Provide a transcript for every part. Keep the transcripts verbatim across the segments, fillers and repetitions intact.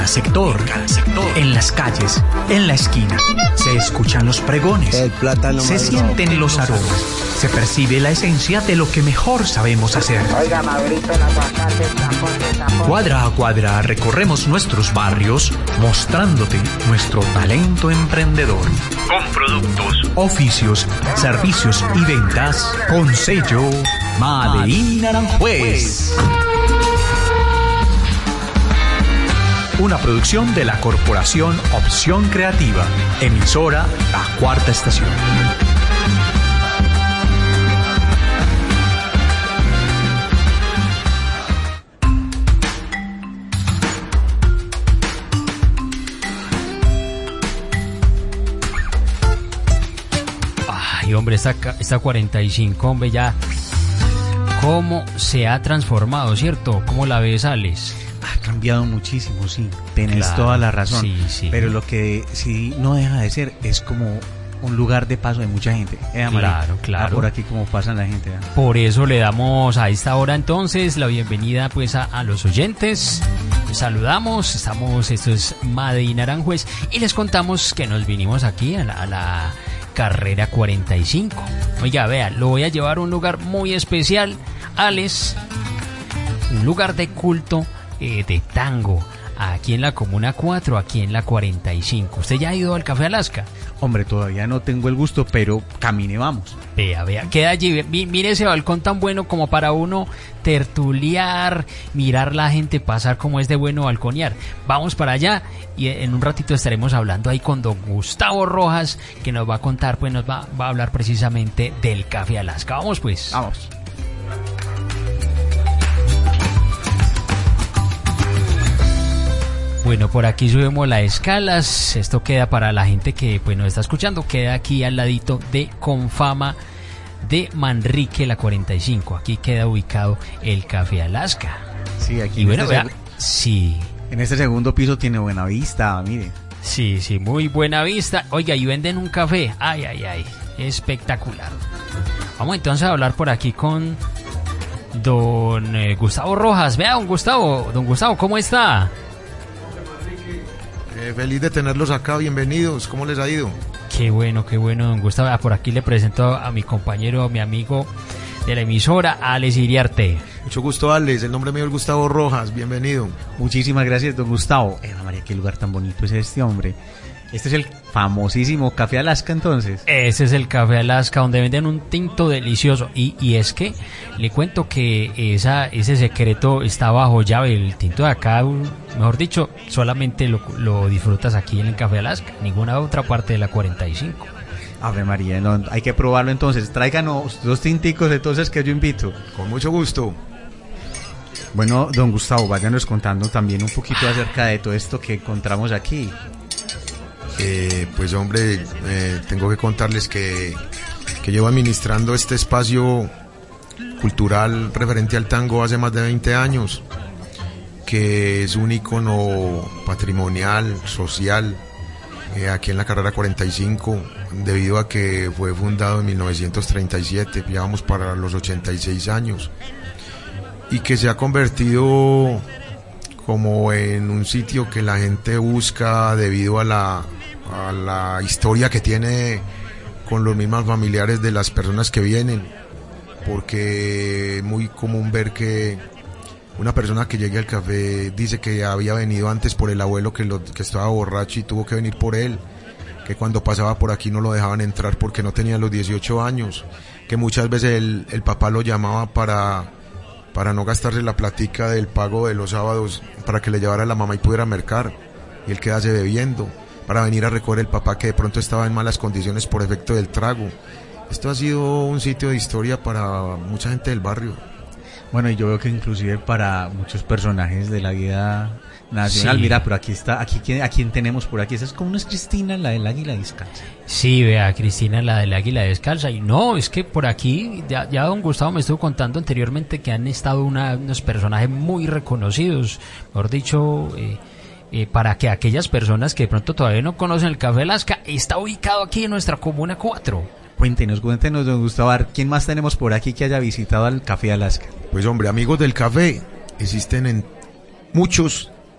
cada sector, en cada sector, en las calles, en la esquina. Se escuchan los pregones, el plátano se sienten los aromas, se percibe la esencia de lo que mejor sabemos hacer. Oiga, Maurito, el aguacate, zapote, zapote. Cuadra a cuadra recorremos nuestros barrios mostrándote nuestro talento emprendedor. Con productos, oficios, servicios y ventas con sello Made in Naranjuez. Una producción de la Corporación Opción Creativa, emisora La Cuarta Estación. Ay, hombre, esta, esta cuarenta y cinco, hombre, ya cómo se ha transformado, ¿cierto? ¿Cómo la ves, Alex? Ha cambiado muchísimo, sí, tenés Claro, toda la razón, sí, sí. pero lo que sí no deja de ser es como un lugar de paso de mucha gente. ¿Eh, Claro, claro. Ah, por aquí como pasan la gente. ¿eh? Por eso le damos a esta hora entonces la bienvenida pues a, a los oyentes. Les saludamos, estamos, esto es Made in Naranjuez y les contamos que nos vinimos aquí a la, a la carrera cuarenta y cinco. Oiga, vea, lo voy a llevar a un lugar muy especial, Alex, un lugar de culto eh, de tango, aquí en la Comuna cuatro, aquí en la cuarenta y cinco. ¿Usted ya ha ido al Café Alaska? Hombre, todavía no tengo el gusto, pero camine, vamos. Vea, vea, queda allí, mi- mire ese balcón tan bueno como para uno tertuliar, mirar la gente pasar como es de bueno balconear. Vamos para allá y en un ratito estaremos hablando ahí con don Gustavo Rojas, que nos va a contar, pues nos va, va a hablar precisamente del Café Alaska. Vamos pues. Vamos. Bueno, por aquí subimos las escalas. Esto queda para la gente que pues nos está escuchando. Queda aquí al ladito de Confama de Manrique, la cuarenta y cinco. Aquí queda ubicado el Café Alaska. Sí, aquí Y en, bueno, este vea, segu- sí, en este segundo piso tiene buena vista, mire. sí, sí, muy buena vista. Oiga, y venden un café. Ay, ay, ay, espectacular. Vamos entonces a hablar por aquí con don eh, Gustavo Rojas. Vea, don Gustavo, don Gustavo, ¿cómo está? Eh, feliz de tenerlos acá, bienvenidos. ¿Cómo les ha ido? Qué bueno, qué bueno, don Gustavo. Ah, por aquí le presento a mi compañero, a mi amigo de la emisora, Alex Iriarte. Mucho gusto, Alex. El nombre mío es Gustavo Rojas. Bienvenido. Muchísimas gracias, don Gustavo. Eh, María, qué lugar tan bonito es este, hombre. Este es el famosísimo Café Alaska, entonces. Ese es el Café Alaska, donde venden un tinto delicioso. Y, y es que le cuento que esa, ese secreto está bajo llave. El tinto de acá, mejor dicho, solamente lo, lo disfrutas aquí en el Café Alaska, ninguna otra parte de la cuarenta y cinco. Ave María, no, hay que probarlo entonces. Tráiganos dos tinticos entonces que yo invito. Con mucho gusto. Bueno, don Gustavo, váyanos contando también un poquito acerca de todo esto que encontramos aquí. Eh, pues hombre, eh, tengo que contarles que, que llevo administrando este espacio cultural referente al tango hace más de veinte años, que es un ícono patrimonial, social, eh, aquí en la carrera cuarenta y cinco, debido a que fue fundado en mil novecientos treinta y siete, ya vamos para los ochenta y seis años, y que se ha convertido como en un sitio que la gente busca debido a la, a la historia que tiene con los mismos familiares de las personas que vienen, porque es muy común ver que una persona que llegue al café dice que había venido antes por el abuelo que, lo, que estaba borracho y tuvo que venir por él, que cuando pasaba por aquí no lo dejaban entrar porque no tenía los dieciocho años, que muchas veces el, el papá lo llamaba para... para no gastarse la platica del pago de los sábados para que le llevara a la mamá y pudiera mercar, y él quedase bebiendo, para venir a recoger el papá que de pronto estaba en malas condiciones por efecto del trago. Esto ha sido un sitio de historia para mucha gente del barrio. Bueno, y yo veo que inclusive para muchos personajes de la vida nacional, Sí. mira, pero aquí está, aquí quién, a quién tenemos por aquí. Esa es como una es Cristina, la del Águila Descalza. Sí, vea, Cristina, la del Águila Descalza. Y no, es que por aquí, ya, ya don Gustavo me estuvo contando anteriormente que han estado una, unos personajes muy reconocidos, mejor dicho, eh, eh, para que aquellas personas que de pronto todavía no conocen el Café Alaska, está ubicado aquí en nuestra Comuna cuatro. Cuéntenos, cuéntenos, don Gustavo, a ver, ¿quién más tenemos por aquí que haya visitado al Café Alaska? Pues hombre, amigos del café, existen en muchos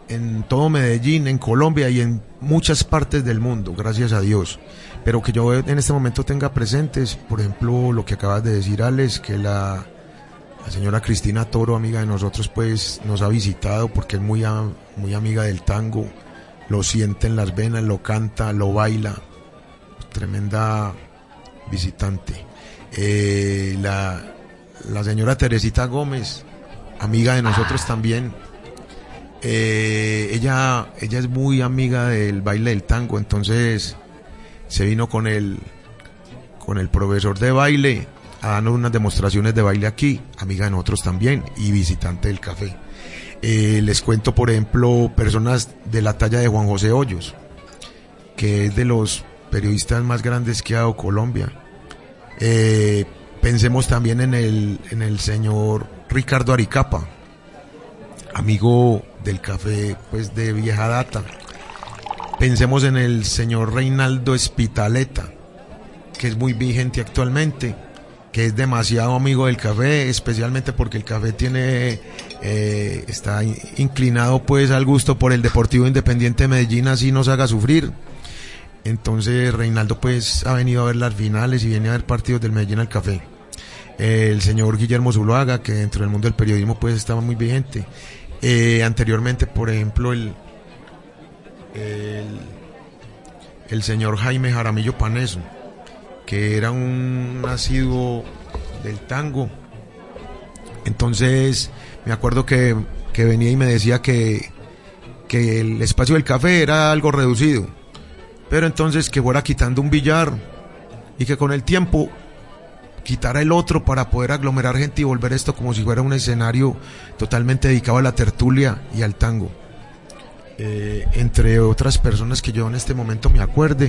en todo Medellín, en Colombia y en muchas partes del mundo, gracias a Dios. Pero que yo en este momento tenga presentes, por ejemplo, lo que acabas de decir, Alex, que la, la señora Cristina Toro, amiga de nosotros, pues nos ha visitado porque es muy, a, muy amiga del tango, lo siente en las venas, lo canta, lo baila, tremenda visitante. Eh, la, la señora Teresita Gómez, amiga de nosotros ah. también, eh, ella, ella es muy amiga del baile del tango, entonces se vino con el con el profesor de baile a darnos unas demostraciones de baile aquí, amiga de nosotros también y visitante del café. Eh, les cuento, por ejemplo, personas de la talla de Juan José Hoyos, que es de los periodistas más grandes que ha dado Colombia. Eh, pensemos también en el en el señor Ricardo Aricapa, amigo del café pues de vieja data. Pensemos en el señor Reinaldo Espitaleta, que es muy vigente actualmente, que es demasiado amigo del café, especialmente porque el café tiene eh, está inclinado pues al gusto por el Deportivo Independiente de Medellín, así nos haga sufrir. Entonces Reinaldo pues ha venido a ver las finales y viene a ver partidos del Medellín al café. Eh, el señor Guillermo Zuluaga, que dentro del mundo del periodismo pues estaba muy vigente. Eh, anteriormente, por ejemplo, el El, el señor Jaime Jaramillo Paneso, que era un asiduo del tango. Entonces me acuerdo que, que venía y me decía que, que el espacio del café era algo reducido, pero entonces que fuera quitando un billar y que con el tiempo quitara el otro para poder aglomerar gente y volver esto como si fuera un escenario totalmente dedicado a la tertulia y al tango. Eh, entre otras personas que yo en este momento me acuerde.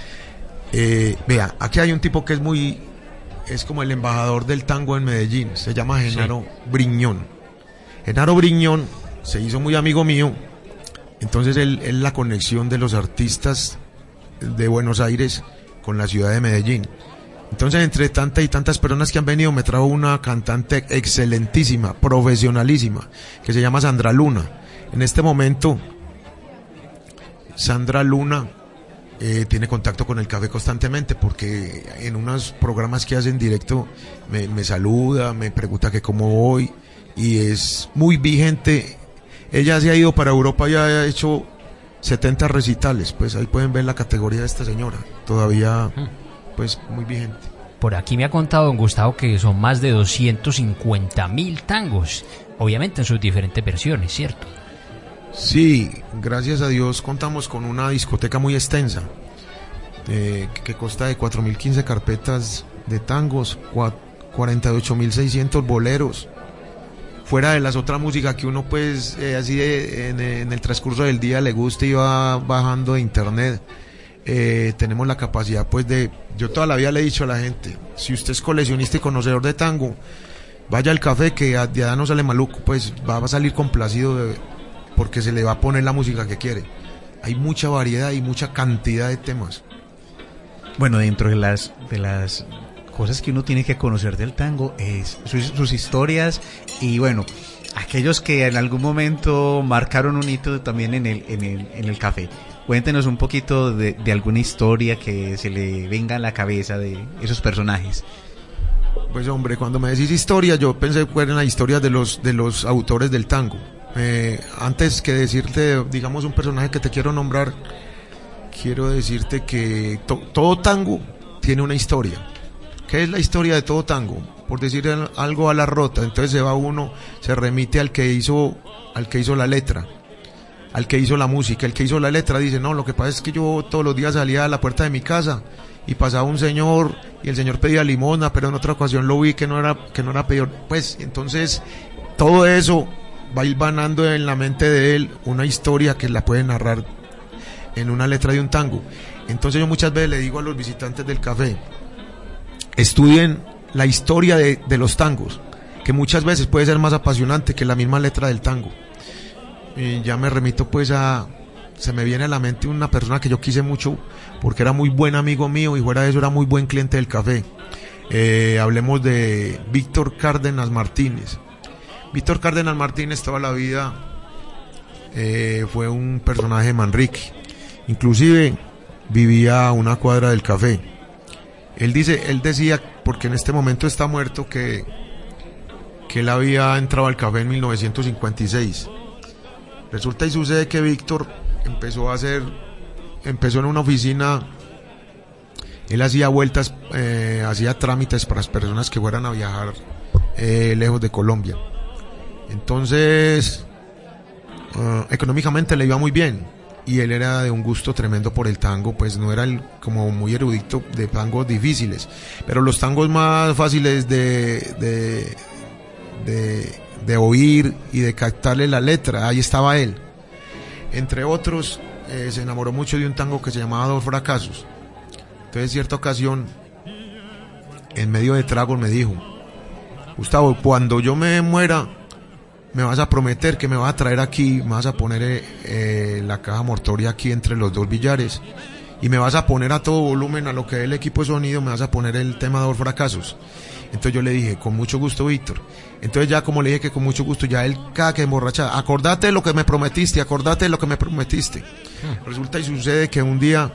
Eh, vea, aquí hay un tipo que es muy, es como el embajador del tango en Medellín, se llama Genaro sí. Briñón. Genaro Briñón se hizo muy amigo mío, entonces él es la conexión de los artistas de Buenos Aires con la ciudad de Medellín. Entonces, entre tantas y tantas personas que han venido, me trajo una cantante excelentísima, profesionalísima, que se llama Sandra Luna. En este momento Sandra Luna eh, tiene contacto con el café constantemente porque en unos programas que hace en directo me, me saluda, me pregunta que cómo voy y es muy vigente. Ella se ha ido para Europa y ha hecho setenta recitales, pues ahí pueden ver la categoría de esta señora, todavía pues muy vigente. Por aquí me ha contado don Gustavo que son más de doscientos cincuenta mil tangos, obviamente en sus diferentes versiones, ¿cierto? Sí, gracias a Dios contamos con una discoteca muy extensa, eh, que consta de cuatro mil quince carpetas de tangos, cuarenta y ocho mil seiscientos boleros, fuera de las otras músicas que uno pues eh, así de, en, en el transcurso del día le gusta y va bajando de internet. Eh, tenemos la capacidad pues de, yo toda la vida le he dicho a la gente, si usted es coleccionista y conocedor de tango, vaya al café que de allá no sale maluco, pues va a salir complacido de, porque se le va a poner la música que quiere. Hay mucha variedad y mucha cantidad de temas. Bueno, dentro de las de las cosas que uno tiene que conocer del tango es sus, sus historias y bueno, aquellos que en algún momento marcaron un hito también en el en el en el café. Cuéntenos un poquito de, de alguna historia que se le venga a la cabeza de esos personajes. Pues hombre, cuando me decís historia, yo pensé que eran las historias de los de los autores del tango. Eh, antes que decirte, digamos, un personaje que te quiero nombrar, quiero decirte que to, todo tango tiene una historia. ¿Qué es la historia de todo tango? Por decir algo a la rota, entonces se va uno, se remite al que hizo, al que hizo la letra, al que hizo la música. El que hizo la letra dice, no, lo que pasa es que yo todos los días salía a la puerta de mi casa y pasaba un señor y el señor pedía limosna, pero en otra ocasión lo vi que no era, que no era pedir, pues entonces todo eso va hilvanando en la mente de él una historia que la puede narrar en una letra de un tango. Entonces yo muchas veces le digo a los visitantes del café, estudien la historia de, de los tangos, que muchas veces puede ser más apasionante que la misma letra del tango. Y ya me remito pues a, se me viene a la mente una persona que yo quise mucho porque era muy buen amigo mío y fuera de eso era muy buen cliente del café. Eh, hablemos de Víctor Cárdenas Martínez. Víctor Cárdenas Martínez toda la vida eh, fue un personaje de Manrique. Inclusive vivía a una cuadra del café. Él dice, él decía, porque en este momento está muerto, que, que él había entrado al café en mil novecientos cincuenta y seis. Resulta y sucede que Víctor empezó a hacer, empezó en una oficina, él hacía vueltas, eh, hacía trámites para las personas que fueran a viajar eh, lejos de Colombia. Entonces, uh, económicamente le iba muy bien, y él era de un gusto tremendo por el tango, pues no era el, como muy erudito de tangos difíciles, pero los tangos más fáciles de, de, de, de oír y de captarle la letra, ahí estaba él. Entre otros, eh, se enamoró mucho de un tango que se llamaba Dos Fracasos. Entonces, cierta ocasión, en medio de tragos, me dijo: Gustavo, cuando yo me muera, me vas a prometer que me vas a traer aquí, me vas a poner eh, eh, la caja mortoria aquí entre los dos billares, y me vas a poner a todo volumen a lo que es el equipo de sonido, me vas a poner el tema Dos Fracasos. Entonces yo le dije, con mucho gusto, Víctor. Entonces ya como le dije que con mucho gusto, ya él cada que emborrachaba, acordate de lo que me prometiste, acordate de lo que me prometiste. Hmm. Resulta y sucede que un día,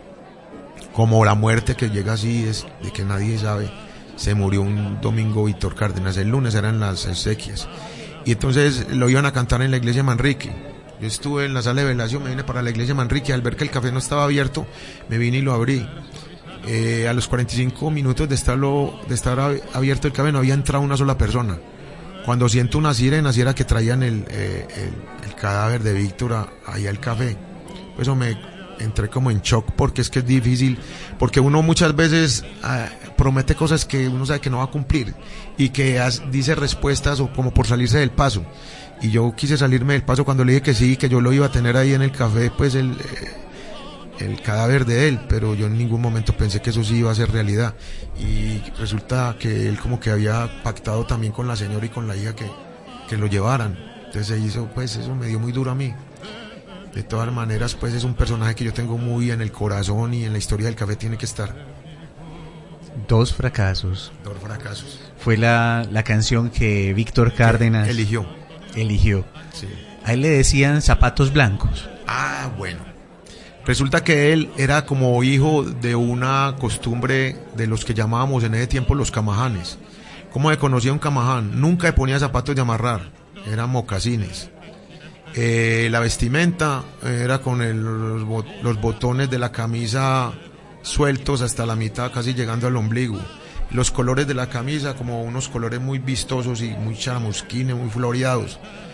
como la muerte que llega así, es de que nadie sabe, se murió un domingo Víctor Cárdenas, el lunes eran las exequias, y entonces lo iban a cantar en la iglesia de Manrique. Yo estuve en la sala de velación, me vine para la iglesia de Manrique, al ver que el café no estaba abierto, me vine y lo abrí. Eh, a los cuarenta y cinco minutos de, estarlo, de estar abierto el café no había entrado una sola persona. Cuando siento una sirena, así era que traían el, eh, el, el cadáver de Víctor ahí al café. Pues eso me entré como en shock, porque es que es difícil, porque uno muchas veces uh, promete cosas que uno sabe que no va a cumplir, y que has, dice respuestas o como por salirse del paso. Y yo quise salirme del paso cuando le dije que sí, que yo lo iba a tener ahí en el café, pues el... Eh, el cadáver de él, pero yo en ningún momento pensé que eso sí iba a ser realidad, y resulta que él como que había pactado también con la señora y con la hija que, que lo llevaran. Entonces se hizo, pues eso me dio muy duro a mí. De todas maneras, pues es un personaje que yo tengo muy en el corazón, y en la historia del café tiene que estar. Dos fracasos. Dos fracasos. Fue la, la canción que Víctor Cárdenas que eligió. Eligió. Sí. A él le decían Zapatos Blancos. Ah, bueno. Resulta que él era como hijo de una costumbre de los que llamábamos en ese tiempo los camajanes. ¿Cómo se conocía un camaján? Nunca le ponía zapatos de amarrar, eran mocasines. Eh, la vestimenta era con el, los, los botones de la camisa sueltos hasta la mitad, casi llegando al ombligo. Los colores de la camisa como unos colores muy vistosos y muy charamusquines, muy floreados.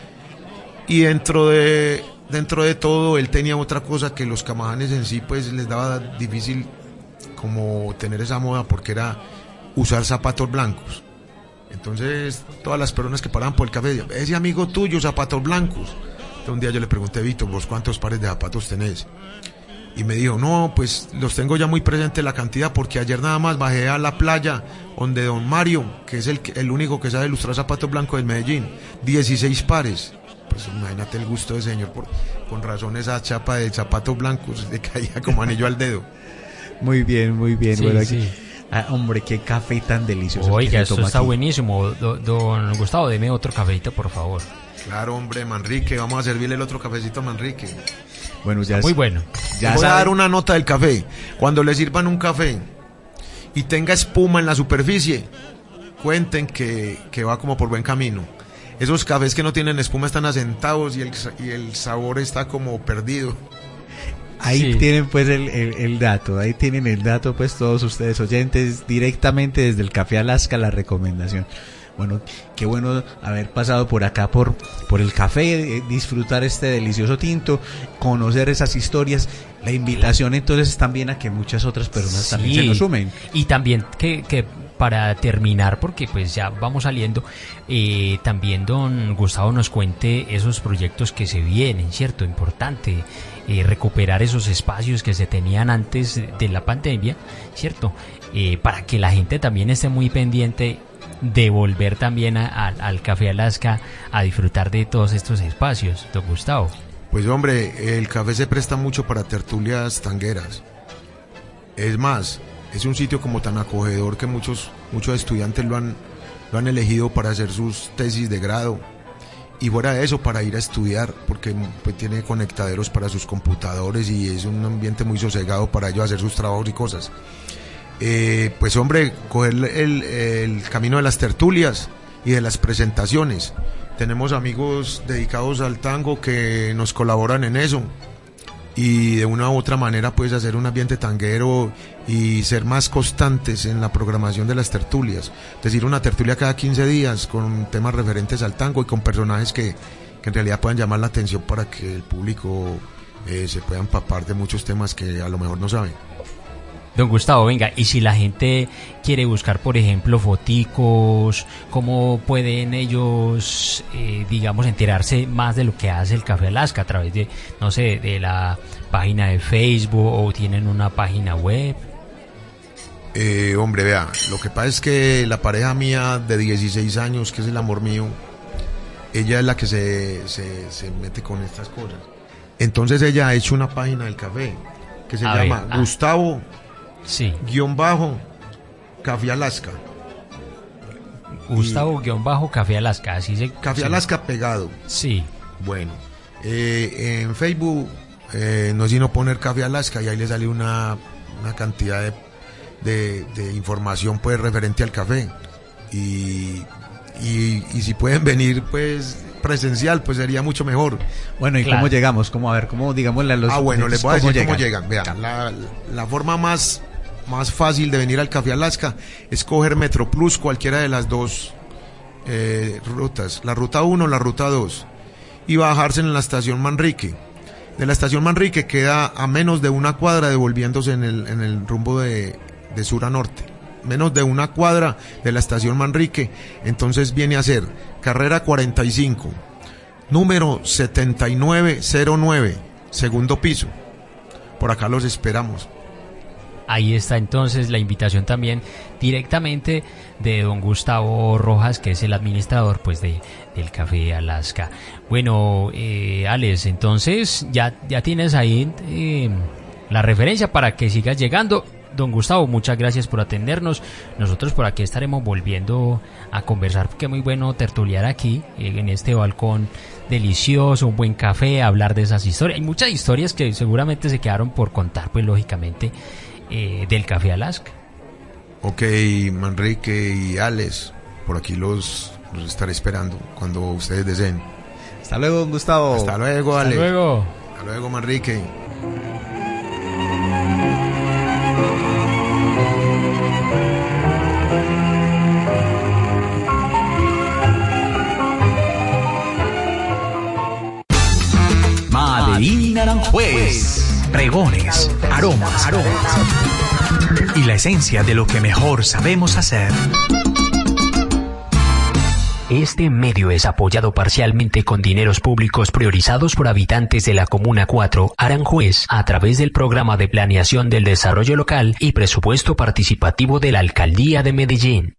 Y dentro de... Dentro de todo, él tenía otra cosa que los camajanes en sí pues les daba difícil como tener esa moda, porque era usar zapatos blancos. Entonces todas las personas que paraban por el café decían: ese amigo tuyo, zapatos blancos. Entonces un día yo le pregunté: Víctor, ¿vos cuántos pares de zapatos tenés? Y me dijo: no, pues los tengo ya muy presente la cantidad, porque ayer nada más bajé a la playa donde don Mario, que es el, el único que sabe ilustrar zapatos blancos del Medellín, dieciséis pares. Pues imagínate el gusto del señor, por, con razón esa chapa de zapatos blancos le caía como anillo al dedo. Muy bien, muy bien. Sí, bueno, aquí, sí. Ah, hombre, qué café tan delicioso. Oiga, esto está aquí. buenísimo. Do, don Gustavo, deme otro cafecito, por favor. Claro, hombre, Manrique, vamos a servirle el otro cafecito a Manrique. Bueno, ya muy bueno. Ya voy sabe. a dar una nota del café. Cuando le sirvan un café y tenga espuma en la superficie, cuenten que, que va como por buen camino. Esos cafés que no tienen espuma están asentados y el, y el sabor está como perdido. Ahí Sí. tienen pues el, el, el dato, ahí tienen el dato pues todos ustedes oyentes, directamente desde el Café Alaska la recomendación. Bueno, qué bueno haber pasado por acá por, por el café, eh, disfrutar este delicioso tinto, conocer esas historias. La invitación entonces es también a que muchas otras personas Sí. también se nos sumen. Y también que, que para terminar, porque pues ya vamos saliendo, eh, también don Gustavo nos cuente esos proyectos que se vienen, ¿cierto? Importante eh, recuperar esos espacios que se tenían antes de la pandemia, ¿cierto? Eh, para que la gente también esté muy pendiente de volver también a, a, al Café Alaska a disfrutar de todos estos espacios, don Gustavo. Pues hombre, el café se presta mucho para tertulias tangueras. Es más, es un sitio como tan acogedor que muchos muchos estudiantes lo han lo han elegido para hacer sus tesis de grado. y fuera de eso para ir a estudiar, porque pues tiene conectaderos para sus computadores y es un ambiente muy sosegado para ellos hacer sus trabajos y cosas. Eh, pues hombre, coger el, el camino de las tertulias y de las presentaciones. Tenemos amigos dedicados al tango que nos colaboran en eso, y de una u otra manera pues hacer un ambiente tanguero y ser más constantes en la programación de las tertulias, es decir, una tertulia cada quince días con temas referentes al tango y con personajes que, que en realidad puedan llamar la atención para que el público eh, se pueda empapar de muchos temas que a lo mejor no saben. Don Gustavo, venga, y si la gente quiere buscar, por ejemplo, foticos, ¿cómo pueden ellos, eh, digamos, enterarse más de lo que hace el Café Alaska? A través de, no sé, de la página de Facebook, o tienen una página web. Eh, hombre, vea, lo que pasa es que la pareja mía de dieciséis años, que es el amor mío, ella es la que se, se, se mete con estas cosas. Entonces ella ha hecho una página del café que se A llama ver, ah. Gustavo Sí. guión bajo Café Alaska. Gustavo guión bajo Café Alaska, así se... Café sí. Alaska pegado. Sí. Bueno, eh, en Facebook eh, no es sino poner Café Alaska y ahí le sale una, una cantidad de, de, de información pues referente al café. Y, y, y si pueden venir pues presencial, pues sería mucho mejor. Bueno, ¿y Claro. cómo llegamos? ¿Cómo, a ver, cómo, digámosle a los... Ah, bueno, les voy a decir cómo llegan. llegan. Vean, la, la forma más, más fácil de venir al Café Alaska es coger Metroplus, cualquiera de las dos eh, rutas, la ruta uno, la ruta dos, y bajarse en la estación Manrique. De la estación Manrique queda a menos de una cuadra devolviéndose en el, en el rumbo de, de sur a norte. Menos de una cuadra de la estación Manrique, entonces viene a ser carrera cuarenta y cinco, número setenta y nueve cero nueve, segundo piso. Por acá los esperamos. Ahí está entonces la invitación también directamente de don Gustavo Rojas, que es el administrador pues de del Café Alaska. Bueno, eh, Alex, entonces ya, ya tienes ahí eh, la referencia para que sigas llegando. Don Gustavo, muchas gracias por atendernos. Nosotros por aquí estaremos volviendo a conversar, porque es muy bueno tertuliar aquí, eh, en este balcón delicioso, un buen café, hablar de esas historias. Hay muchas historias que seguramente se quedaron por contar, pues lógicamente, eh, del Café Alaska. Ok, Manrique y Alex, por aquí los, los estaré esperando cuando ustedes deseen. Hasta luego, don Gustavo. Hasta luego, Alex. Hasta luego. Hasta luego, Manrique. Madeín Naranjuez. Pregones, aromas, aromas. Y la esencia de lo que mejor sabemos hacer. Este medio es apoyado parcialmente con dineros públicos priorizados por habitantes de la Comuna cuatro, Aranjuez, a través del Programa de Planeación del Desarrollo Local y Presupuesto Participativo de la Alcaldía de Medellín.